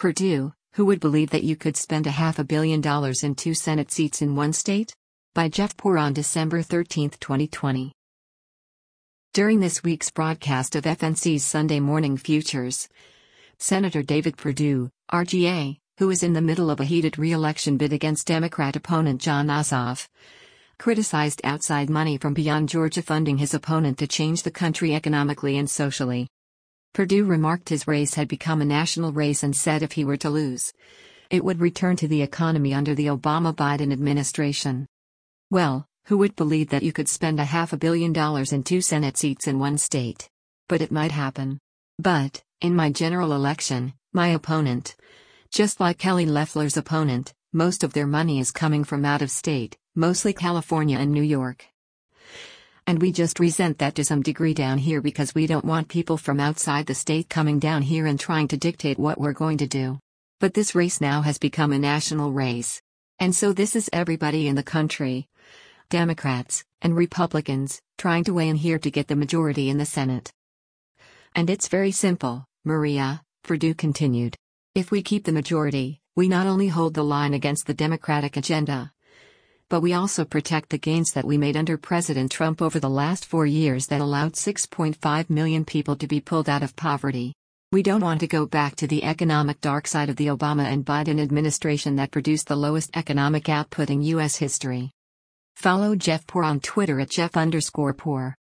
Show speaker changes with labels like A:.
A: Purdue, who would believe that you could spend $500 million in 2 Senate seats in one state? By Jeff Poor on December 13, 2020. During this week's broadcast of FNC's Sunday Morning Futures, Senator David Perdue, RGA, who is in the middle of a heated re-election bid against Democrat opponent Jon Ossoff, criticized outside money from beyond Georgia funding his opponent to change the country economically and socially. Perdue remarked his race had become a national race and said if he were to lose, it would return to the economy under the Obama-Biden administration. Well, who would believe that you could spend $500 million in 2 Senate seats in one state? But it might happen. But, in my general election, my opponent, just like Kelly Loeffler's opponent, most of their money is coming from out of state, mostly California and New York. And we just resent that to some degree down here because we don't want people from outside the state coming down here and trying to dictate what we're going to do. But this race now has become a national race. And so this is everybody in the country, Democrats and Republicans, trying to weigh in here to get the majority in the Senate. And it's very simple, Maria, Perdue continued. If we keep the majority, we not only hold the line against the Democratic agenda, but we also protect the gains that we made under President Trump over the last 4 years that allowed 6.5 million people to be pulled out of poverty. We don't want to go back to the economic dark side of the Obama and Biden administration that produced the lowest economic output in U.S. history. Follow Jeff Poor on Twitter at Jeff_Poor.